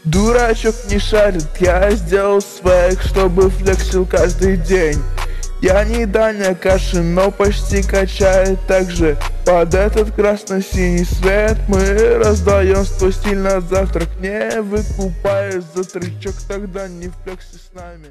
Дурачок не шарит, я сделал свэг, чтобы флексил каждый день. Я не Даня Кашин, но почти качает так же. Под этот красно-синий свет мы раздаем свой стиль на завтрак. Не выкупаясь за трючок, тогда не флекси с нами.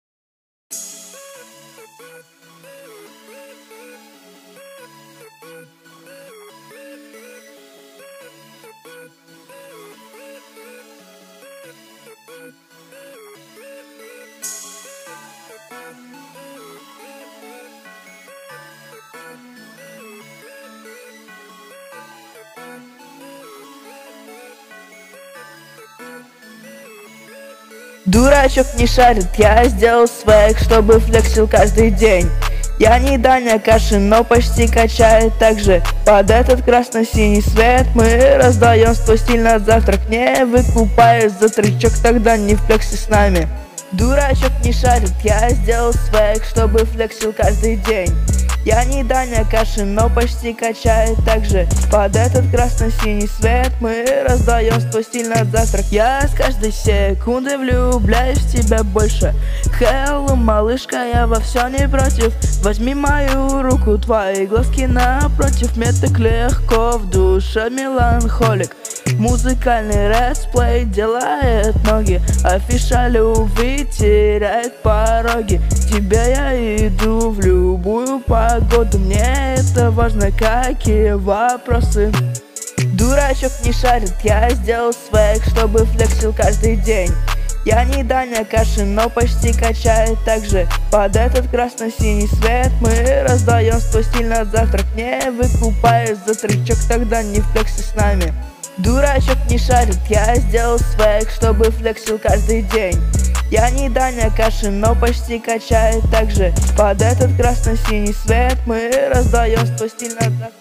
Дурачок не шарит, я сделал свэг, чтобы флексил каждый день. Я не Даня Кашин, но почти качает так же. Под этот красно-синий свет мы раздаем свой стиль на завтрак. Не выкупаясь за трючок, тогда не флекси с нами. Дурачок не шарит, я сделал свэг, чтобы флексил каждый день. Я не Даня Кашин, но почти качает так же. Под этот красно-синий свет мы раздаем свой стиль на завтрак. Я с каждой секунды влюбляюсь в тебя больше. Hello, малышка, я во все не против. Возьми мою руку, твои глазки напротив. Мне так легко в душе, меланхолик. Музыкальный летсплей делает ноги, афиша любви теряет пороги. Тебя я иду в любую погоду, мне это важно, какие вопросы. Дурачок не шарит, я сделал свэг, чтобы флексил каждый день. Я не Даня Кашин, но почти качает так же. Под этот красно-синий свет мы раздаем свой стиль на завтрак. Не выкупаясь за трючок, тогда не флекси с нами. Дурачок не шарит, я сделал свэг, чтобы флексил каждый день. Я не Даня Кашин, но почти качает так же. Под этот красно-синий свет мы раздаем свой стиль на завтрак.